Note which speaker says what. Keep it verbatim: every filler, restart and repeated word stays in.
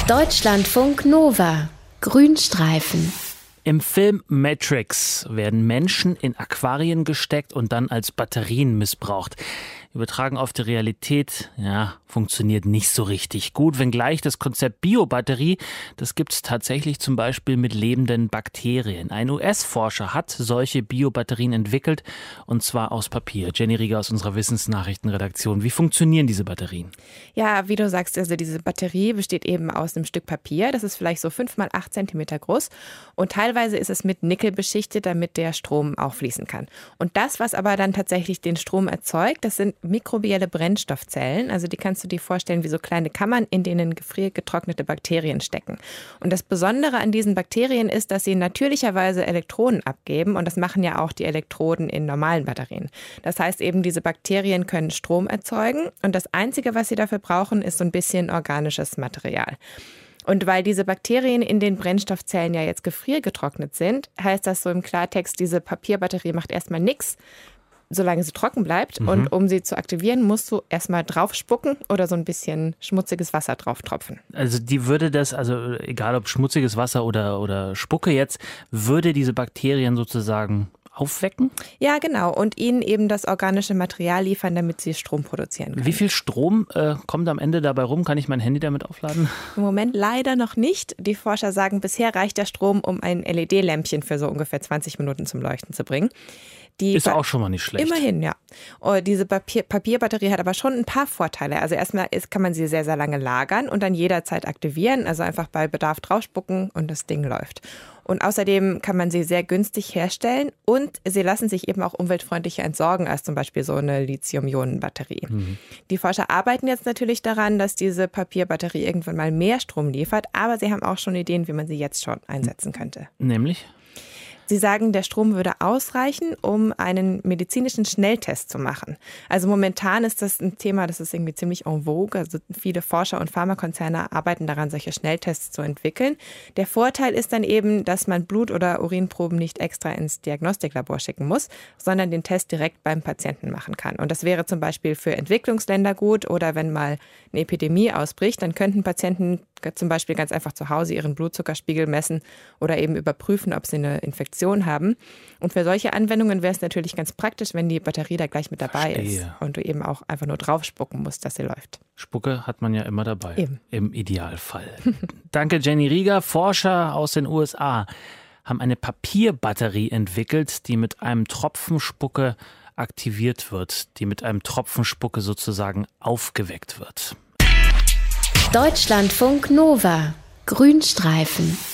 Speaker 1: Deutschlandfunk Nova Grünstreifen.
Speaker 2: Im Film Matrix werden Menschen in Aquarien gesteckt und dann als Batterien missbraucht. Übertragen auf die Realität, ja, funktioniert nicht so richtig gut. Wenngleich das Konzept Biobatterie, das gibt es tatsächlich zum Beispiel mit lebenden Bakterien. Ein U S-Forscher hat solche Biobatterien entwickelt, und zwar aus Papier. Jenny Rieger aus unserer Wissensnachrichtenredaktion. Wie funktionieren diese Batterien?
Speaker 3: Ja, wie du sagst, also diese Batterie besteht eben aus einem Stück Papier. Das ist vielleicht so fünf mal acht Zentimeter groß. Und teilweise ist es mit Nickel beschichtet, damit der Strom auch fließen kann. Und das, was aber dann tatsächlich den Strom erzeugt, das sind mikrobielle Brennstoffzellen. Also die kannst du dir vorstellen wie so kleine Kammern, in denen gefriergetrocknete Bakterien stecken. Und das Besondere an diesen Bakterien ist, dass sie natürlicherweise Elektronen abgeben. Und das machen ja auch die Elektroden in normalen Batterien. Das heißt eben, diese Bakterien können Strom erzeugen. Und das Einzige, was sie dafür brauchen, ist so ein bisschen organisches Material. Und weil diese Bakterien in den Brennstoffzellen ja jetzt gefriergetrocknet sind, heißt das so im Klartext, diese Papierbatterie macht erstmal nichts, solange sie trocken bleibt. Mhm. Und um sie zu aktivieren, musst du erstmal drauf spucken oder so ein bisschen schmutziges Wasser drauf tropfen.
Speaker 2: Also die würde das, also egal ob schmutziges Wasser oder, oder Spucke jetzt, würde diese Bakterien sozusagen aufwecken?
Speaker 3: Ja, genau. Und ihnen eben das organische Material liefern, damit sie Strom produzieren können.
Speaker 2: Wie viel Strom äh, kommt am Ende dabei rum? Kann ich mein Handy damit aufladen?
Speaker 3: Im Moment leider noch nicht. Die Forscher sagen, bisher reicht der Strom, um ein L E D-Lämpchen für so ungefähr zwanzig Minuten zum Leuchten zu bringen. Die
Speaker 2: ist auch schon mal nicht schlecht.
Speaker 3: Immerhin, ja. Und diese Papier, Papierbatterie hat aber schon ein paar Vorteile. Also erstmal ist, kann man sie sehr, sehr lange lagern und dann jederzeit aktivieren. Also einfach bei Bedarf draufspucken und das Ding läuft. Und außerdem kann man sie sehr günstig herstellen und sie lassen sich eben auch umweltfreundlicher entsorgen als zum Beispiel so eine Lithium-Ionen-Batterie. Mhm. Die Forscher arbeiten jetzt natürlich daran, dass diese Papierbatterie irgendwann mal mehr Strom liefert, aber sie haben auch schon Ideen, wie man sie jetzt schon einsetzen könnte.
Speaker 2: Nämlich?
Speaker 3: Sie sagen, der Strom würde ausreichen, um einen medizinischen Schnelltest zu machen. Also momentan ist das ein Thema, das ist irgendwie ziemlich en vogue. Also viele Forscher und Pharmakonzerne arbeiten daran, solche Schnelltests zu entwickeln. Der Vorteil ist dann eben, dass man Blut- oder Urinproben nicht extra ins Diagnostiklabor schicken muss, sondern den Test direkt beim Patienten machen kann. Und das wäre zum Beispiel für Entwicklungsländer gut oder wenn mal eine Epidemie ausbricht, dann könnten Patienten zum Beispiel ganz einfach zu Hause ihren Blutzuckerspiegel messen oder eben überprüfen, ob sie eine Infektion haben. Und für solche Anwendungen wäre es natürlich ganz praktisch, wenn die Batterie da gleich mit dabei Verstehe. ist und du eben auch einfach nur drauf spucken musst, dass sie läuft.
Speaker 2: Spucke hat man ja immer dabei,
Speaker 3: eben.
Speaker 2: Im Idealfall. Danke, Jenny Rieger. Forscher aus den U S A haben eine Papierbatterie entwickelt, die mit einem Tropfen Spucke aktiviert wird, die mit einem Tropfen Spucke sozusagen aufgeweckt wird.
Speaker 1: Deutschlandfunk Nova Grünstreifen.